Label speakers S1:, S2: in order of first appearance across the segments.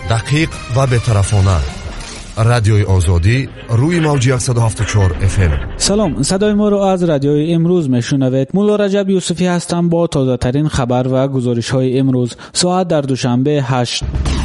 S1: دقیق و بی‌طرفانه. رادیوی آزادی روی موج 174 FM.
S2: سلام، صدای ما رو از رادیوی امروز میشنوید. مولا رجب یوسفی هستم با تازه ترین خبر و گزارش های امروز. ساعت در دوشنبه 8.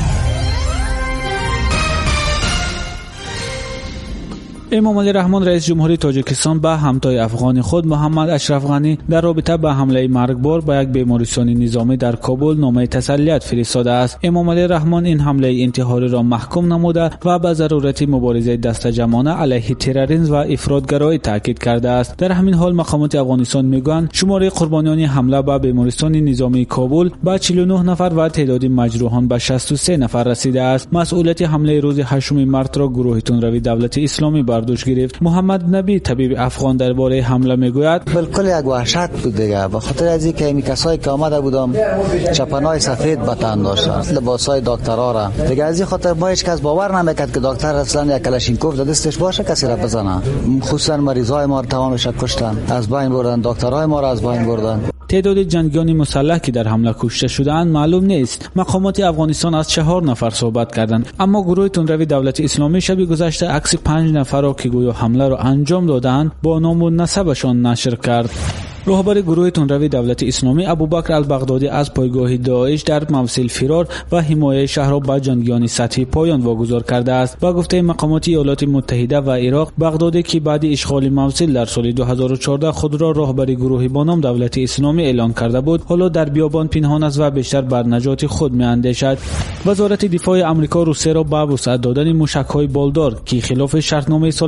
S2: امامعلی رحمان رئیس جمهوری تاجیکستان به همتای افغان خود محمد اشرف غنی در رابطه با حمله مرگبار به یک بیمارستان نظامی در کابل نامه تسلیت فرستاده است. امامعلی رحمان این حمله انتحاری را محکوم نموده و به ضرورت مبارزه دسته‌جمعانه علیه تروریسم و افراطگرایی تاکید کرده است. در همین حال مقامات افغانستان میگویند شماره قربانیان حمله به بیمارستان نظامی کابل به 49 نفر و تعداد مجروحان به 63 نفر رسیده است. مسئولیت حمله روز 8 مارس را گروه تندروی دولت اسلامی دوش گرفت. محمد نبی طبیب افغان درباره حمله میگوید
S3: بالکل یک وحشت بود دیگه، به خاطر از اینکه این کسایی که آمده بودم چپنای سفید به تن داشتن، لباسای دکترا را دیگه، از این خاطر ما هیچ کس باور نمیکرد که دکتر اصلا یک کلاشینکوف در دستش باشه کسی را بزنه. خصوصا مریضای ما تمامش کشتن، از بین بردن، دکترای ما را از بین بردن.
S2: تعداد جنگیان مسلح که در حمله کشته شده‌اند معلوم نیست. مقامات افغانستان از 4 نفر صحبت کردند، اما گروه تندروی دولت اسلامی شب گذشته عکس 5 نفر را که گویا حمله را انجام دادند با نام و نسبشان نشر کرد. رهبر گروه تندروی دولت اسلامی ابوبکر البغدادی از پایگاه داعش در موصل فرار و حمایت شهر را به جنگیان سطحی پایان واگذار کرده است. با گفته مقامات ایالات متحده و عراق، بغدادی که بعد اشغال موصل در سال 2014 خود را رهبر گروهی با نام دولت اسلامی اعلان کرده بود، حالا در بیابان پنهان است و بیشتر بر نجات خود می‌اندیشد. وزارت دفاع آمریکا روسیه را به وسعت دادن موشک‌های بالدار که خلاف شرطنامه سال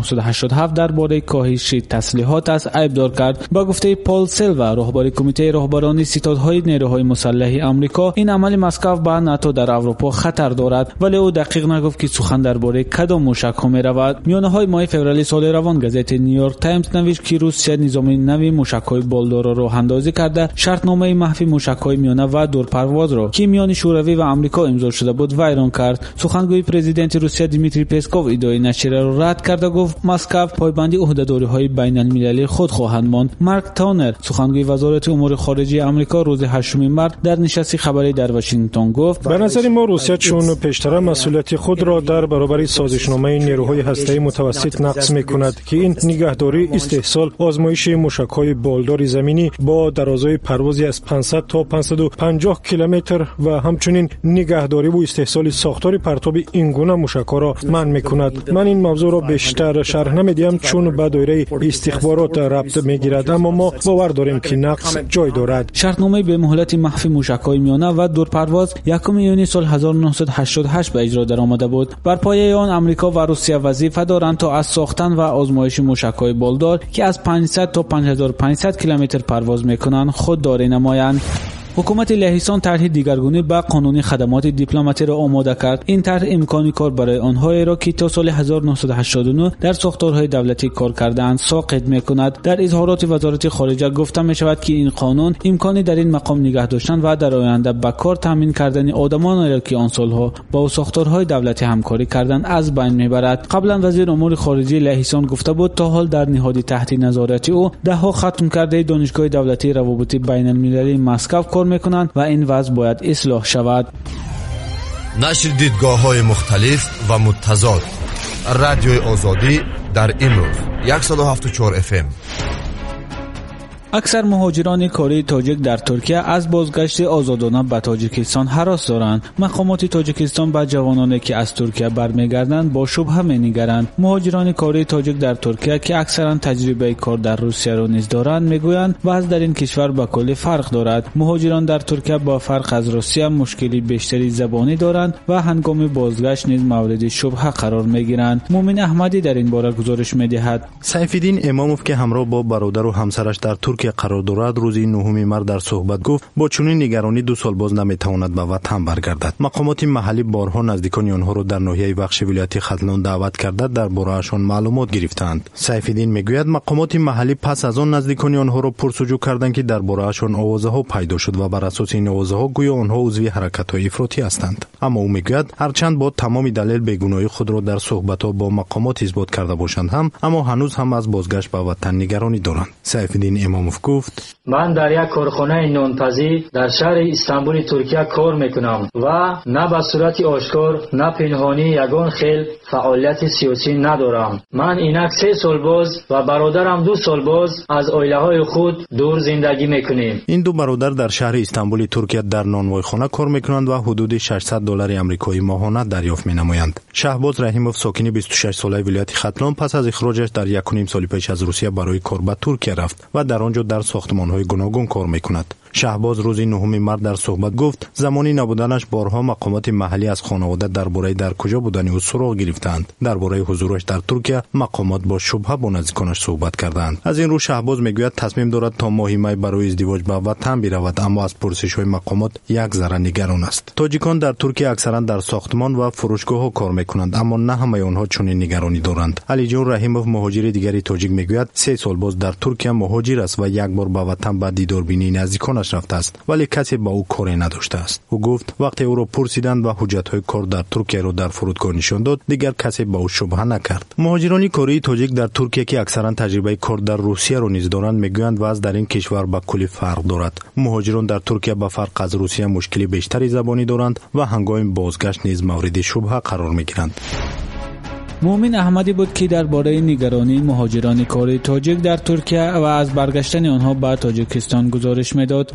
S2: 1987 درباره کاهش تسلیحات است عیبدار کرد. با گفته پال سیلوا، رهبر کمیته رهبران ستادهای نیروهای مسلح آمریکا، این عمل مسکو به ناتو در اروپا خطر دارد، ولی او دقیق نگفت که سخن درباره کدام موشک‌ها می‌رود. میانه‌های ماه فوریه سال روان گزیت نیویورک تایمز نوشت که روسیه نظام نوی موشک‌های بالدار را راه اندازی کرده، شرطنامه مخفی موشک‌های میانه و دورپرواز را که میان شوروی و آمریکا امضا شده بود ویران کرد. سخنگوی پرزیدنت روسیه دیمیتری پسکوف ادعای نشریه را رد کرده، گفت مسکو پایبند عهده‌داری‌های بین‌المللی خود خواهند ماند. مارک تانر، سخنگوی وزارت امور خارجه آمریکا، روز 8 مارس در نشستی خبری در واشنگتن گفت
S4: به نظر ما روسیه چون پیشتر مسئولیت خود را در برابر سازشنامه نیروهای هسته‌ای متوسط نقض می‌کند که این نگهداری، استحصال، آزمایش موشک‌های بالدار زمینی با درازای پروازی از 500 تا 550 کیلومتر و همچنین نگهداری و استحصال ساختار پرتاب این گونه موشک‌ها را منع می‌کند. من این موضوع را بیشتر شرح نمی‌دهم چون به دایره استخبارات ربط می‌گیرد، اما ما باور داریم که نقص جای دارد.
S2: شرطنامه به مهلت مخفی موشک‌های میانه و دورپرواز 1 یونیو سال 1988 به اجرا درآمده بود. بر پایه آن آمریکا و روسیه وظیفه دارند تا از ساختن و آزمایش موشک‌های بالدار که از 500 تا 5500 کیلومتر پرواز می‌کنند خودداری نمایند. حکومت لهستان طرح دیگرگونی به قانونی خدمات دیپلماتی را آماده کرد. این طرح امکانی کار برای آنهایی را که تا سال 1989 در ساختارهای دولتی کار کرده‌اند ساقط می‌کند. در اظهارات وزارت خارجه گفته می‌شود که این قانون امکانی در این مقام نگه داشتن و در آینده به کار تامین کردن آدمانی را که آن سالها با ساختارهای دولتی همکاری کردند از بین می‌برد. قبلا وزیر امور خارجه لهستان گفته بود تا حال در نهاد تحت نظارت او ده‌ها ختم کرده دانشگاه دولتی روابط بین‌المللی مسکو کار میکنند و این وضع باید اصلاح شود.
S1: نشر دیدگاه‌های مختلف و متضاد. رادیوی آزادی در امروز 174 FM.
S2: اکثر مهاجران کاری تاجیک در ترکیه از بازگشت آزادانه به تاجیکستان هراس دارند. مقامات تاجیکستان به جوانانی که از ترکیه برمیگردند با شبهه می‌نگرند. مهاجران کاری تاجیک در ترکیه که اکثرا تجربه کار در روسیه را نیز دارند میگویند وضع در این کشور با کلی فرق دارد. مهاجران در ترکیه با فرق از روسیه مشکلی بیشتری زبانی دارند و هنگام بازگشت نیز مورد شبهه قرار میگیرند. مومن احمدی در این باره گزارش می‌دهد.
S5: سیف‌الدین اماموف که همراه با برادر و همسرش در که قرار دارد روز 9 مارس در صحبت گفت با چنین نگرانی 2 سال باز نمیتواند به وطن برگردد. مقامات محلی بارها نزدیکان آنها را در ناحیه بخش ولایت ختلان دعوت کرده در باره‌شان معلومات گرفتند. سیف‌الدین میگوید مقامات محلی پس از آن نزدیکان آنها را پرسجو کردند که در باره‌شان آوازها پیدا شد و بر اساس این آوازها گویا آنها عضو حرکت‌های افراطی هستند. اما او میگوید هرچند با تمام دلیل بیگناهی خود را در صحبت‌ها با مقامات اثبات کرده باشند اما هنوز هم از بازگشت به وطن نگرانی دارند. سیف‌الدین امام رحیموف گفت:
S6: من در یک کارخانه نانپزی در شهر استانبول ترکیه کار میکنم و نه به صورت آشکار نه پنهانی یگان خیل فعالیت سیاسی ندارم. من اینک 3 سال باز و برادرم 2 سال باز از عائله‌های خود دور زندگی میکنیم.
S5: این دو برادر در شهر استانبول ترکیه در نانوایخانه کار میکنند و حدود $600 آمریکایی ماهانه دریافت مینمایند. شهباز رحیموف ساکن 26 ساله ولایت ختلان پس از اخراجش در 1.5 سال پیش از روسیه برای کار به ترکیه رفت و در آنجا در ساختمان‌های گوناگون کار میکند. شهباز روز 9 مارس در صحبت گفت زمانی نبودنش بارها مقامات محلی از خانواده درباره در کجا بودن او سراغ گرفتند. درباره حضورش در ترکیه مقامات با شبهه با نزدیکانش صحبت کردند. از این رو شهباز میگوید تصمیم دارد تا ماه می برای ازدواج به وطن برود، اما از پرسش‌های مقامات یک ذره نگران است. تاجیکان در ترکیه اکثرا در ساختمان و فروشگاه‌ها کار میکنند، اما نه همه آنها چنین نگرانی دارند. علی جون رحیموف مهاجر دیگری تاجیک میگوید 3 سال باز در ترکیه مهاجر است و یک بار به وطن به دیداربینی نزدیکانش رفته است، ولی کسی با او کاری نداشته است. او گفت وقتی او را پرسیدند و حجت‌های کار در ترکیه را در فرودگاه نشان داد، دیگر کسی با او شبهه نکرد. مهاجران کاری تاجیک در ترکیه که اکثرا تجربه کار در روسیه را نیز دارند میگویند وضع در این کشور به کلی فرق دارد. مهاجران در ترکیه به فرق از روسیه مشکلی بیشتری زبانی دارند و هنگام بازگشت نیز مورد شبهه قرار میگیرند.
S2: مومن احمدی بود که درباره نگرانی مهاجران کاری تاجیک در ترکیه و از برگشتن آنها به تاجیکستان گزارش میداد.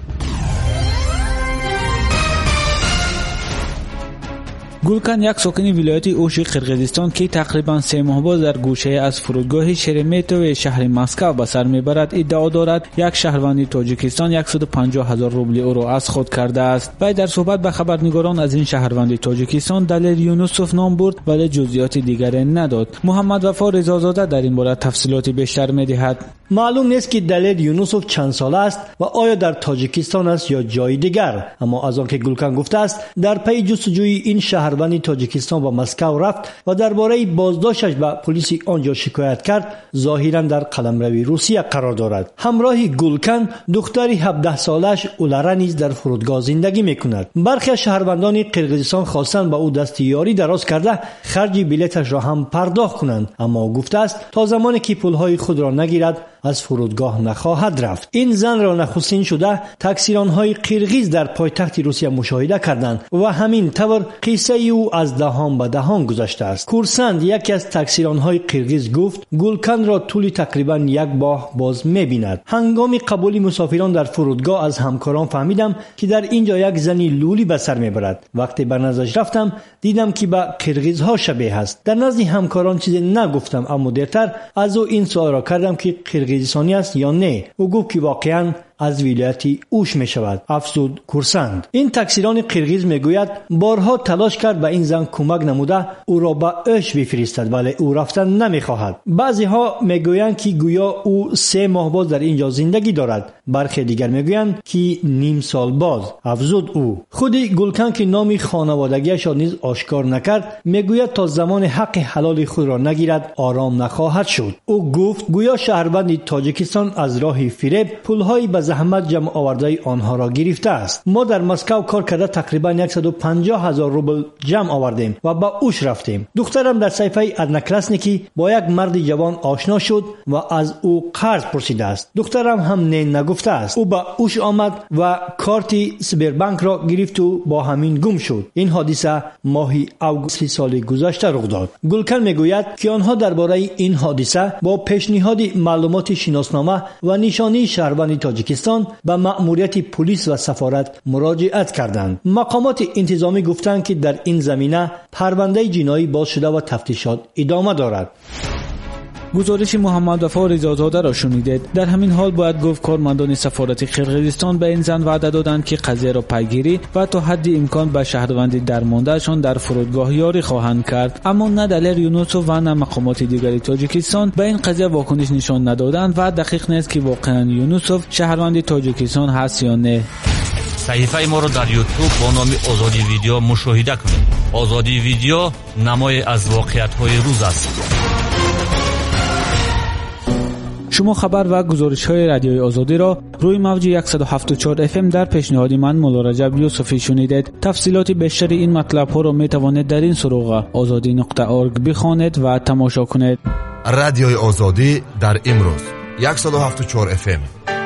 S2: گولکان یک ساکن ولایت اوش قرقیزستان که تقریبا 3 ماه باز در گوشه از فرودگاه شرمیتو شهر مسکو به سر میبرد ادعا دارد یک شهروند تاجیکستان 150,000 روبل او را از خود کرده است. وی در صحبت به خبرنگاران از این شهروند تاجیکستان دلیل یونوسوف نام برد ولی جزئیات دیگری نداد. محمد وفا رضازاده در این باره تفصیلات بیشتر میدهد.
S7: معلوم نیست که دلیل یونوسوف چند ساله است و آیا در تاجیکستان است یا جای دیگر، اما از آنکه گولکان گفته است در پی جستجوی این شهروند تاجیکستان به مسکو رفت و درباره بازداشتش به پلیس آنجا شکایت کرد، ظاهرا در قلمرو روسیه قرار دارد. همراه گولکان دختری 17 سالش اولره نیز در فرودگاه زندگی میکند. برخی از شهروندان قرقیزستان خواستند به او دست یاری دراز کرده خرج بلیطش را هم پرداخت کنند، اما او گفته است تا زمانی که پولهای خود را نگیرد از فرودگاه نخواهد رفت. این زن را نخستین شده تاکسیرانهای قرقیز در پایتخت روسیه مشاهده کردند و همین طور قصه او از دهان به دهان گذشته است. کورسند یکی از تاکسیرانهای قرقیز گفت گولکان را طول تقریبا 1 ماه باز می‌بیند. هنگام قبول مسافران در فرودگاه از همکاران فهمیدم که در اینجا یک زنی لولی به سر میبرد. وقتی بر نظرش رفتم دیدم که به قرقیزها شبیه است. در نزد همکاران چیزی نگفتم، اما دیرتر از او این سوال را کردم که قرقیزستانی است یا نه. او گفت که واقعاً از ولایت اوش می شود. افزود کورسند. این تاکسیران قرقیز می گوید بارها تلاش کرد به این زن کمک نموده او را به اوش بفرستد، ولی او رفتن نمی خواهد. بعضی ها می گویند که گویا او 3 ماه باز در اینجا زندگی دارد، برخی دیگر می گویند که نیم سال باز. افزود او. خود گولکان که نام خانوادگیش را نیز آشکار نکرد می گوید تا زمان حق حلال خود را نگیرد آرام نخواهد شد. او گفت گویا شهروند تاجیکستان از راه فریب پولهای به زحمت جمع آورده آنها را گرفته است. ما در مسکو کار کرده تقریبا 150,000 روبل جمع آوردیم و با اوش رفتیم. دخترم در صحیفه ادناکلاسنیکی با یک مرد جوان آشنا شد و از او قرض پرسیده است. دخترم هم نه نگفته است. او با اوش آمد و کارت سبربانک را گرفت و با همین گم شد. این حادثه ماه آگوست سال گذشته رخ داد. گولکان میگوید که آنها درباره این حادثه با پیشنهاد معلومات شناسنامه و نشانی شهروند تاجیکستان به مأموریت پلیس و سفارت مراجعت کردند. مقامات انتظامی گفتند که در این زمینه پرونده جنایی باز شده و تفتیشات ادامه دارد.
S2: گزارش محمد وفا رضازاده را شنیدید. در همین حال باید گفت کارمندان سفارت قرقیزستان به این زن وعده دادند که قضیه را پیگیری و تا حد امکان به شهروند درماندهشان در فرودگاه یاری خواهند کرد، اما نه دلیل یونوسوف و نه مقامات دیگری تاجیکستان به این قضیه واکنش نشان ندادند و دقیق نیست که واقعا یونوسوف شهروند تاجیکستان هست یا نه.
S8: صحیفه ما را در یوتیوب با نام آزادی ویدیو مشاهده کنید. آزادی ویدیو نمای از واقعیت‌های روز است.
S2: شما خبر و گزارش‌های رادیوی آزادی را روی موج 174 FM در پیشنهاد من مولا رجب یوسفی شنیدید. تفصیلات بیشتر این مطلب‌ها را می‌توانید در این سراغ azadi.org بخوانید و تماشا کنید.
S1: رادیوی آزادی در امروز 174 FM